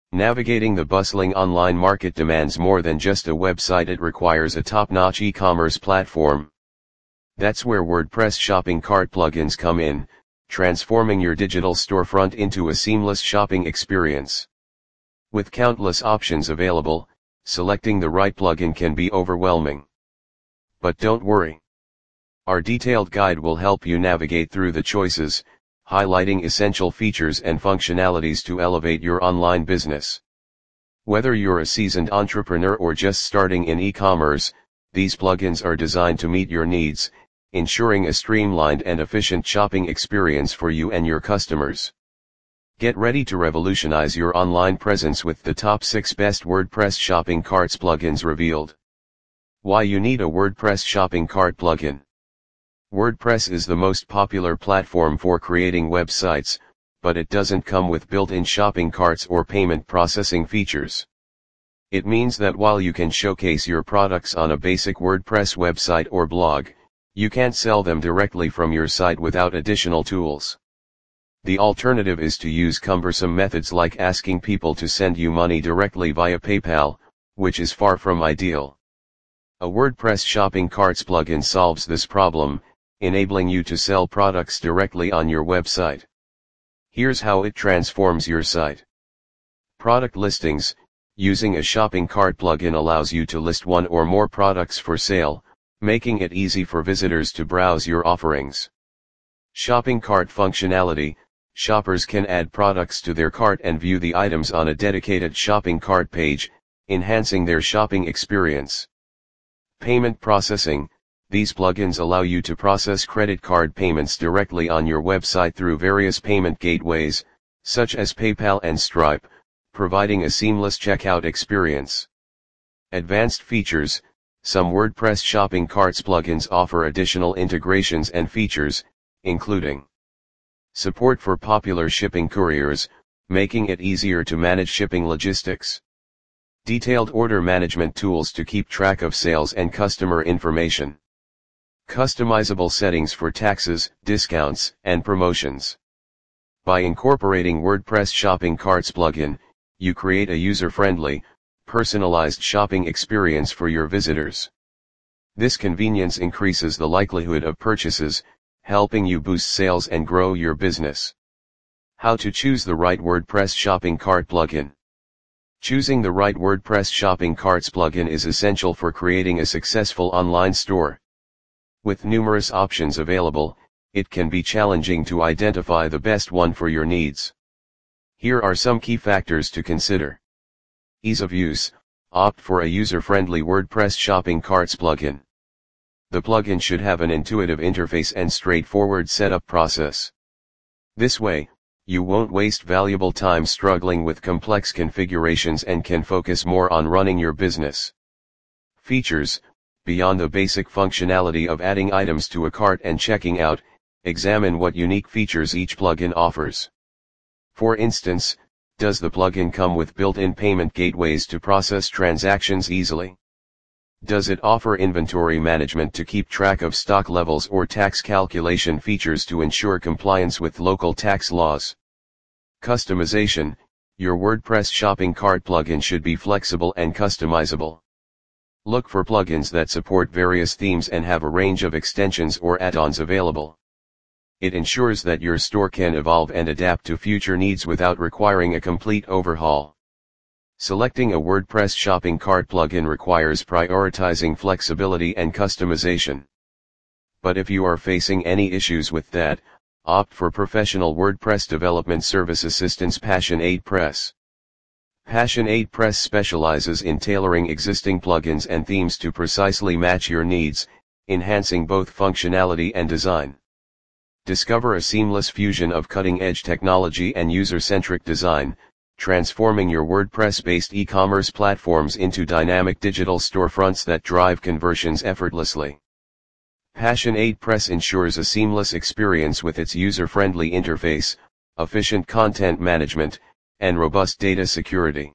Navigating the bustling online market demands more than just a website, it requires a top-notch e-commerce platform. That's where WordPress shopping cart plugins come in, transforming your digital storefront into a seamless shopping experience. With countless options available, selecting the right plugin can be overwhelming. But don't worry. Our detailed guide will help you navigate through the choices, highlighting essential features and functionalities to elevate your online business. Whether you're a seasoned entrepreneur or just starting in e-commerce, these plugins are designed to meet your needs, ensuring a streamlined and efficient shopping experience for you and your customers. Get ready to revolutionize your online presence with the top 6 best WordPress shopping carts plugins revealed. Why you need a WordPress shopping cart plugin. WordPress is the most popular platform for creating websites, but it doesn't come with built-in shopping carts or payment processing features. It means that while you can showcase your products on a basic WordPress website or blog, you can't sell them directly from your site without additional tools. The alternative is to use cumbersome methods like asking people to send you money directly via PayPal, which is far from ideal. A WordPress shopping carts plugin solves this problem, enabling you to sell products directly on your website. Here's how it transforms your site. Product listings. Using a shopping cart plugin allows you to list one or more products for sale, making it easy for visitors to browse your offerings. Shopping cart functionality. Shoppers can add products to their cart and view the items on a dedicated shopping cart page, enhancing their shopping experience. Payment processing. These plugins allow you to process credit card payments directly on your website through various payment gateways, such as PayPal and Stripe, providing a seamless checkout experience. Advanced features. Some WordPress shopping carts plugins offer additional integrations and features, including support for popular shipping couriers, making it easier to manage shipping logistics. Detailed order management tools to keep track of sales and customer information. Customizable settings for taxes, discounts, and promotions. By incorporating WordPress shopping carts plugin, you create a user-friendly, personalized shopping experience for your visitors. This convenience increases the likelihood of purchases, helping you boost sales and grow your business. How to choose the right WordPress shopping cart plugin. Choosing the right WordPress shopping carts plugin is essential for creating a successful online store. With numerous options available, it can be challenging to identify the best one for your needs. Here are some key factors to consider. Ease of use. Opt for a user-friendly WordPress shopping carts plugin. The plugin should have an intuitive interface and straightforward setup process. This way, you won't waste valuable time struggling with complex configurations and can focus more on running your business. Features. Beyond the basic functionality of adding items to a cart and checking out, examine what unique features each plugin offers. For instance, does the plugin come with built-in payment gateways to process transactions easily? Does it offer inventory management to keep track of stock levels or tax calculation features to ensure compliance with local tax laws? Customization. Your WordPress shopping cart plugin should be flexible and customizable. Look for plugins that support various themes and have a range of extensions or add-ons available. It ensures that your store can evolve and adapt to future needs without requiring a complete overhaul. Selecting a WordPress shopping cart plugin requires prioritizing flexibility and customization. But if you are facing any issues with that, opt for professional WordPress development service assistance Passion8Press. Passion8Press specializes in tailoring existing plugins and themes to precisely match your needs, enhancing both functionality and design. Discover a seamless fusion of cutting-edge technology and user-centric design, transforming your WordPress-based e-commerce platforms into dynamic digital storefronts that drive conversions effortlessly. Passion8Press ensures a seamless experience with its user-friendly interface, efficient content management, and robust data security.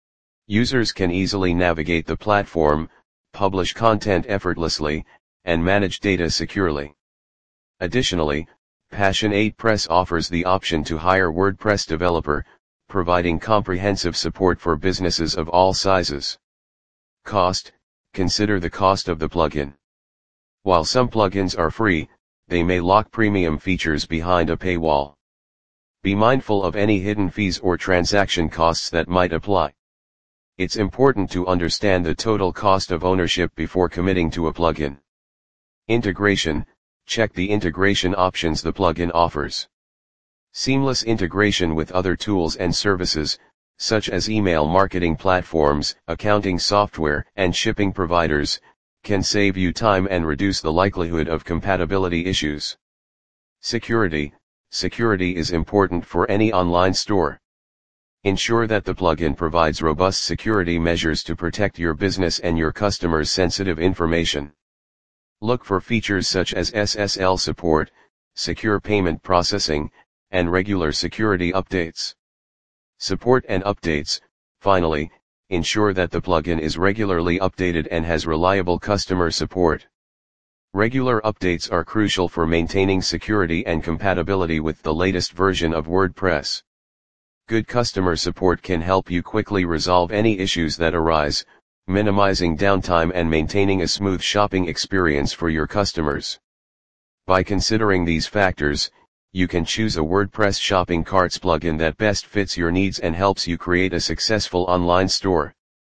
Users can easily navigate the platform, publish content effortlessly, and manage data securely. Additionally, Passion8Press offers the option to hire WordPress developer, providing comprehensive support for businesses of all sizes. Cost: consider the cost of the plugin. While some plugins are free, they may lock premium features behind a paywall. Be mindful of any hidden fees or transaction costs that might apply. It's important to understand the total cost of ownership before committing to a plugin. Integration: check the integration options the plugin offers. Seamless integration with other tools and services, such as email marketing platforms, accounting software, and shipping providers, can save you time and reduce the likelihood of compatibility issues. Security: security is important for any online store. Ensure that the plugin provides robust security measures to protect your business and your customers' sensitive information. Look for features such as SSL support, secure payment processing, and regular security updates. Support and updates: finally, ensure that the plugin is regularly updated and has reliable customer support. Regular updates are crucial for maintaining security and compatibility with the latest version of WordPress. Good customer support can help you quickly resolve any issues that arise, minimizing downtime and maintaining a smooth shopping experience for your customers. By considering these factors, you can choose a WordPress shopping carts plugin that best fits your needs and helps you create a successful online store.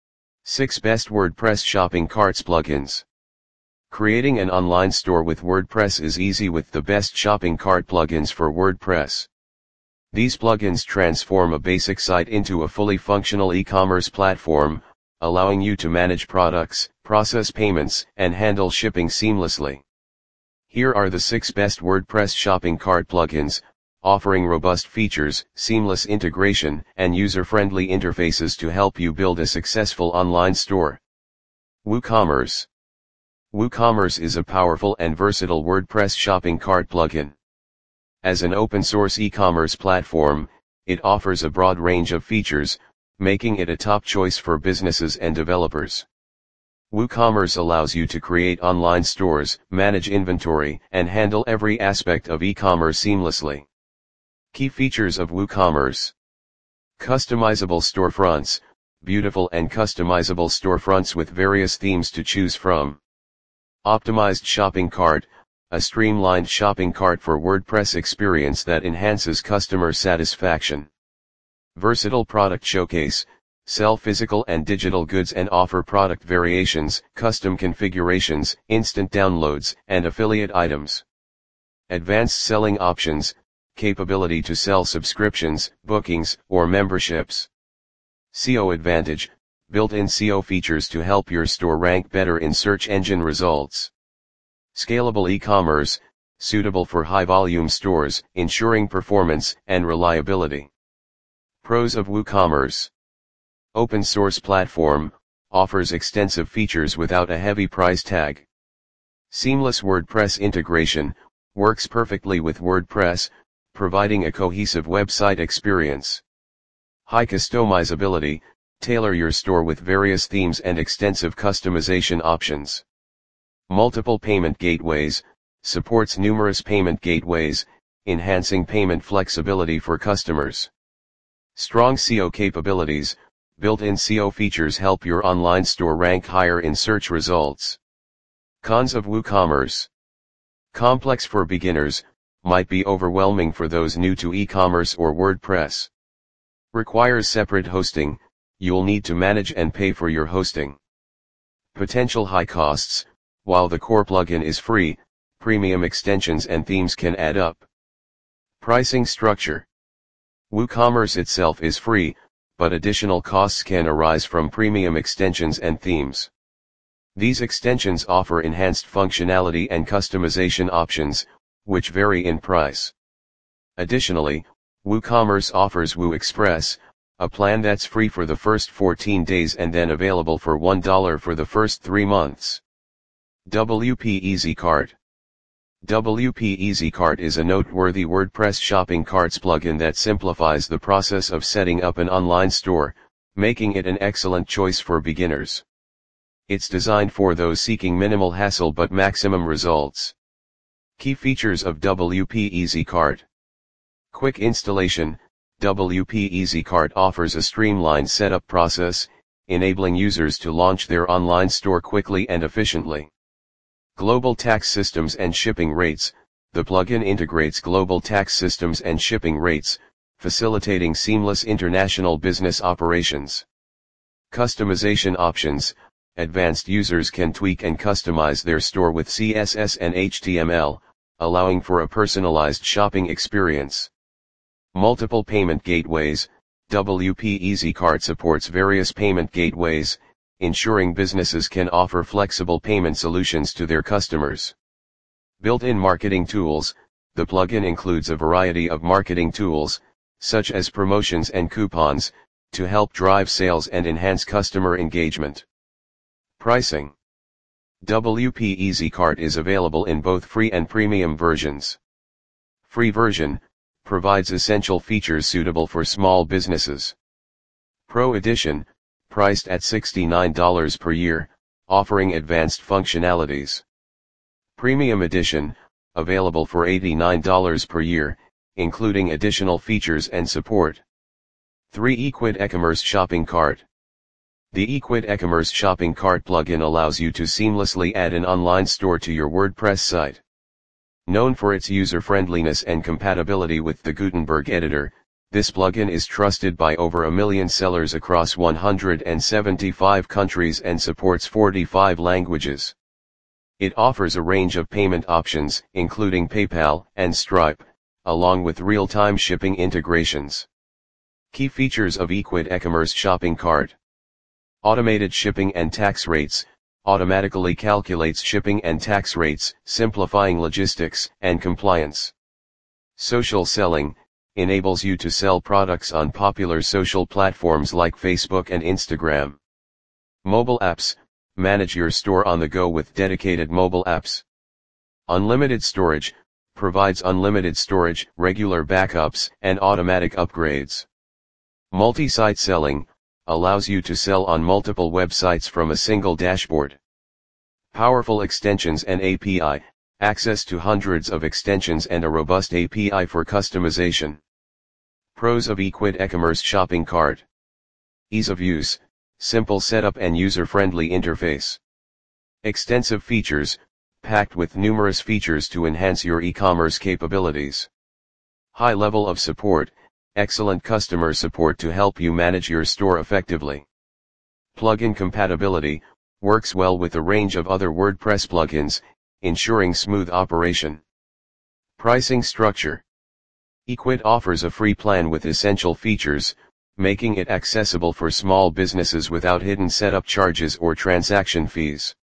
6 Best WordPress Shopping Carts Plugins. Creating an online store with WordPress is easy with the best shopping cart plugins for WordPress. These plugins transform a basic site into a fully functional e-commerce platform, allowing you to manage products, process payments, and handle shipping seamlessly. Here are the 6 best WordPress shopping cart plugins, offering robust features, seamless integration, and user-friendly interfaces to help you build a successful online store. WooCommerce. WooCommerce is a powerful and versatile WordPress shopping cart plugin. As an open-source e-commerce platform, it offers a broad range of features, making it a top choice for businesses and developers. WooCommerce allows you to create online stores, manage inventory, and handle every aspect of e-commerce seamlessly. Key features of WooCommerce: customizable storefronts, beautiful and customizable storefronts with various themes to choose from. Optimized shopping cart, a streamlined shopping cart for WordPress experience that enhances customer satisfaction. Versatile product showcase, sell physical and digital goods and offer product variations, custom configurations, instant downloads, and affiliate items. Advanced selling options, capability to sell subscriptions, bookings, or memberships. SEO advantage, built-in SEO features to help your store rank better in search engine results. Scalable e-commerce, suitable for high-volume stores, ensuring performance and reliability. Pros of WooCommerce. Open source platform, offers extensive features without a heavy price tag. Seamless WordPress integration, works perfectly with WordPress, providing a cohesive website experience. High customizability, tailor your store with various themes and extensive customization options. Multiple payment gateways, supports numerous payment gateways, enhancing payment flexibility for customers. Strong SEO capabilities, built-in SEO features help your online store rank higher in search results. Cons of WooCommerce. Complex for beginners, might be overwhelming for those new to e-commerce or WordPress. Requires separate hosting, you'll need to manage and pay for your hosting. Potential high costs, while the core plugin is free, premium extensions and themes can add up. Pricing structure. WooCommerce itself is free, but additional costs can arise from premium extensions and themes. These extensions offer enhanced functionality and customization options, which vary in price. Additionally, WooCommerce offers WooExpress, a plan that's free for the first 14 days and then available for $1 for the first 3 months. WP EasyCart. WP EasyCart is a noteworthy WordPress shopping carts plugin that simplifies the process of setting up an online store, making it an excellent choice for beginners. It's designed for those seeking minimal hassle but maximum results. Key features of WP EasyCart. Quick installation. WP EasyCart offers a streamlined setup process, enabling users to launch their online store quickly and efficiently. Global tax systems and shipping rates. The plugin integrates global tax systems and shipping rates, facilitating seamless international business operations. Customization options. Advanced users can tweak and customize their store with CSS and HTML, allowing for a personalized shopping experience. Multiple payment gateways. WP EasyCart supports various payment gateways, ensuring businesses can offer flexible payment solutions to their customers. Built-in marketing tools. The plugin includes a variety of marketing tools, such as promotions and coupons, to help drive sales and enhance customer engagement. Pricing. WP EasyCart is available in both free and premium versions. Free version provides essential features suitable for small businesses. Pro Edition, priced at $69 per year, offering advanced functionalities. Premium Edition, available for $89 per year, including additional features and support. 3. eQuid eCommerce Shopping Cart. The eQuid eCommerce Shopping Cart plugin allows you to seamlessly add an online store to your WordPress site. Known for its user-friendliness and compatibility with the Gutenberg editor, this plugin is trusted by over 1 million sellers across 175 countries and supports 45 languages. It offers a range of payment options, including PayPal and Stripe, along with real-time shipping integrations. Key features of eQuid eCommerce Shopping Cart. Automated shipping and tax rates. Automatically calculates shipping and tax rates, simplifying logistics and compliance. Social selling. Enables you to sell products on popular social platforms like Facebook and Instagram. Mobile apps. Manage your store on the go with dedicated mobile apps. Unlimited storage. Provides unlimited storage, regular backups, and automatic upgrades. Multi-site selling. Allows you to sell on multiple websites from a single dashboard. Powerful extensions and API. Access to hundreds of extensions and a robust API for customization. Pros of eQuid eCommerce Shopping Cart. Ease of use, simple setup and user-friendly interface. Extensive features, packed with numerous features to enhance your e-commerce capabilities. High level of support, excellent customer support to help you manage your store effectively. Plugin compatibility, works well with a range of other WordPress plugins, ensuring smooth operation. Pricing structure. eQuid offers a free plan with essential features, making it accessible for small businesses without hidden setup charges or transaction fees.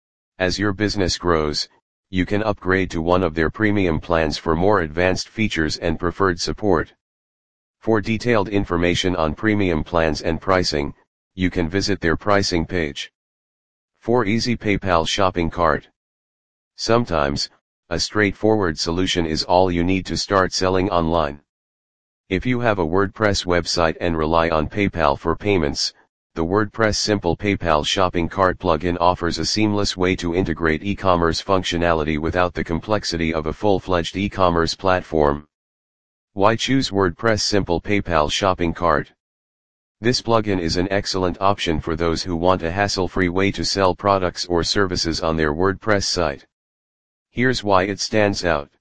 As your business grows, you can upgrade to one of their premium plans for more advanced features and preferred support. For detailed information on premium plans and pricing, you can visit their pricing page. 4. Easy PayPal Shopping Cart. Sometimes, a straightforward solution is all you need to start selling online. If you have a WordPress website and rely on PayPal for payments, the WordPress Simple PayPal Shopping Cart plugin offers a seamless way to integrate e-commerce functionality without the complexity of a full-fledged e-commerce platform. Why choose WordPress Simple PayPal Shopping Cart? This plugin is an excellent option for those who want a hassle-free way to sell products or services on their WordPress site. Here's why it stands out.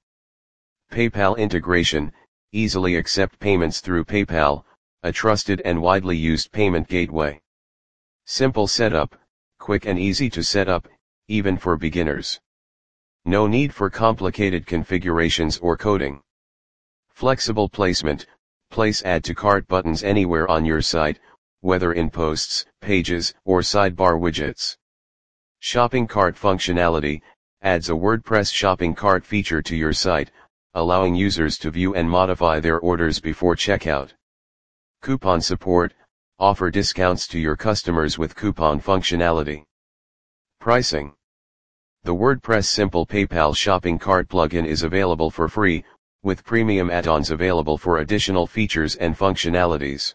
PayPal integration. Easily accept payments through PayPal, a trusted and widely used payment gateway. Simple setup, quick and easy to set up, even for beginners. No need for complicated configurations or coding. Flexible placement, place add to cart buttons anywhere on your site, whether in posts, pages, or sidebar widgets. Shopping cart functionality, adds a WordPress shopping cart feature to your site, allowing users to view and modify their orders before checkout. Coupon support, offer discounts to your customers with coupon functionality. Pricing. The WordPress Simple PayPal Shopping Cart plugin is available for free, with premium add-ons available for additional features and functionalities.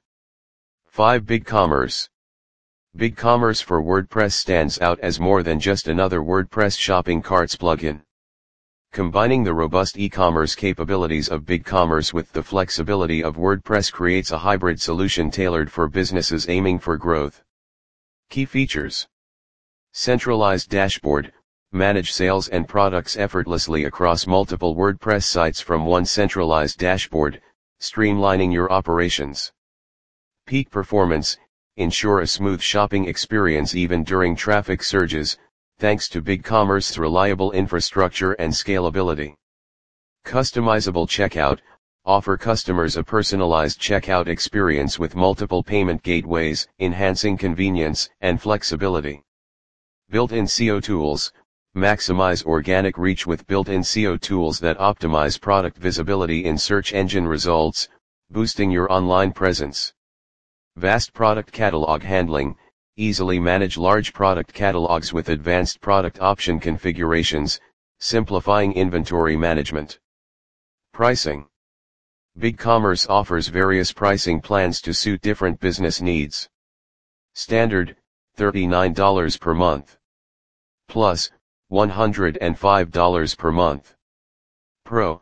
5. BigCommerce. BigCommerce for WordPress stands out as more than just another WordPress shopping carts plugin. Combining the robust e-commerce capabilities of BigCommerce with the flexibility of WordPress creates a hybrid solution tailored for businesses aiming for growth. Key features: centralized dashboard, manage sales and products effortlessly across multiple WordPress sites from one centralized dashboard, streamlining your operations. Peak performance, ensure a smooth shopping experience even during traffic surges, thanks to BigCommerce's reliable infrastructure and scalability. Customizable checkout, offer customers a personalized checkout experience with multiple payment gateways, enhancing convenience and flexibility. Built-in SEO tools, maximize organic reach with built-in SEO tools that optimize product visibility in search engine results, boosting your online presence. Vast product catalog handling, easily manage large product catalogs with advanced product option configurations, simplifying inventory management. Pricing. BigCommerce offers various pricing plans to suit different business needs. Standard, $39 per month. Plus, $105 per month. Pro,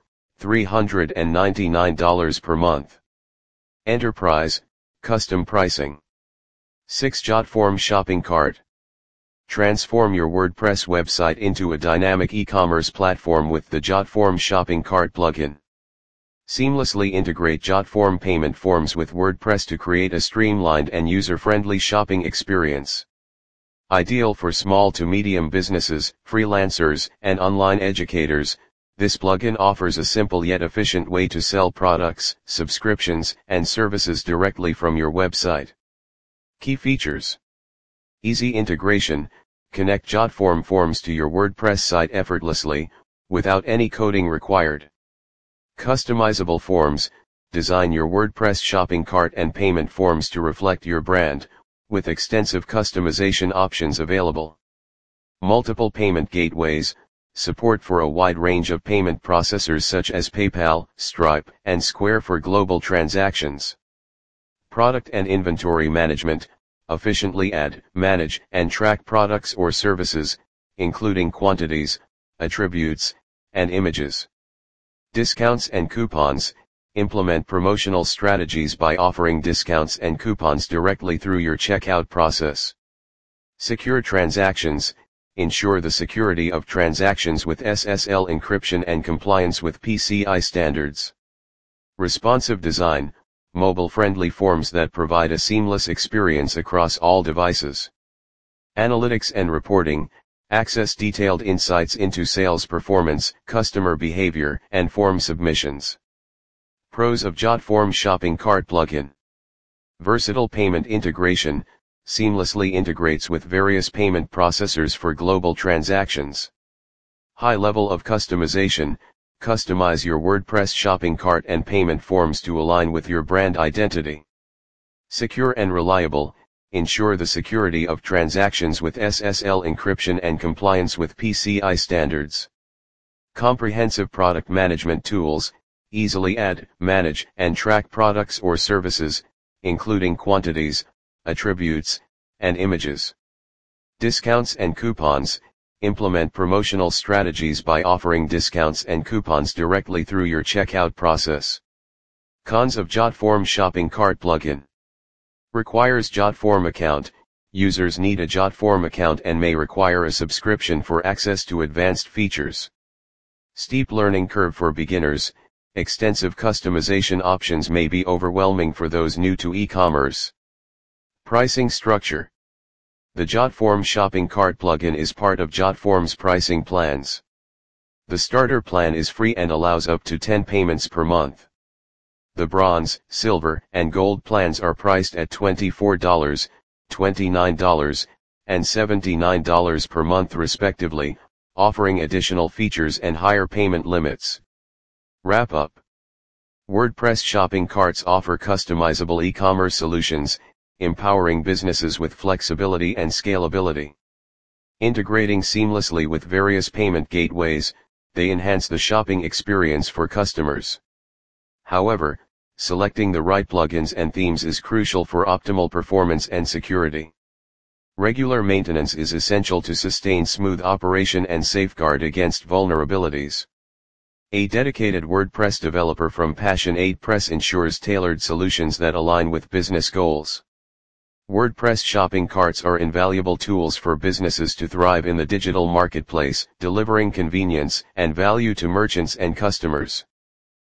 $399 per month. Enterprise, custom pricing. 6 JotForm shopping cart. Transform your WordPress website into a dynamic e-commerce platform with the JotForm shopping cart plugin. Seamlessly integrate JotForm payment forms with WordPress to create a streamlined and user-friendly shopping experience. Ideal for small to medium businesses, freelancers, and online educators, this plugin offers a simple yet efficient way to sell products, subscriptions, and services directly from your website. Key features: easy integration, connect JotForm forms to your WordPress site effortlessly, without any coding required. Customizable forms, design your WordPress shopping cart and payment forms to reflect your brand, with extensive customization options available. Multiple payment gateways, support for a wide range of payment processors such as PayPal, Stripe, and Square for global transactions. Product and inventory management, efficiently add, manage, and track products or services, including quantities, attributes, and images. Discounts and coupons, implement promotional strategies by offering discounts and coupons directly through your checkout process. Secure transactions, ensure the security of transactions with SSL encryption and compliance with PCI standards. Responsive design, mobile-friendly forms that provide a seamless experience across all devices. Analytics and reporting, access detailed insights into sales performance, customer behavior, and form submissions. Pros of JotForm shopping cart plugin. Versatile payment integration, seamlessly integrates with various payment processors for global transactions. High level of customization, customize your WordPress shopping cart and payment forms to align with your brand identity. Secure and reliable, ensure the security of transactions with SSL encryption and compliance with PCI standards. Comprehensive product management tools, easily add, manage, and track products or services, including quantities, attributes, and images. Discounts and coupons, implement promotional strategies by offering discounts and coupons directly through your checkout process. Cons of JotForm shopping cart plugin. Requires JotForm account, users need a JotForm account and may require a subscription for access to advanced features. Steep learning curve for beginners, extensive customization options may be overwhelming for those new to e-commerce. Pricing structure. The JotForm shopping cart plugin is part of JotForm's pricing plans. The starter plan is free and allows up to 10 payments per month. The bronze, silver, and gold plans are priced at $24, $29, and $79 per month respectively, offering additional features and higher payment limits. Wrap up. WordPress shopping carts offer customizable e-commerce solutions, empowering businesses with flexibility and scalability. Integrating seamlessly with various payment gateways, they enhance the shopping experience for customers. However, selecting the right plugins and themes is crucial for optimal performance and security. Regular maintenance is essential to sustain smooth operation and safeguard against vulnerabilities. A dedicated WordPress developer from Passion 8 Press ensures tailored solutions that align with business goals. WordPress shopping carts are invaluable tools for businesses to thrive in the digital marketplace, delivering convenience and value to merchants and customers.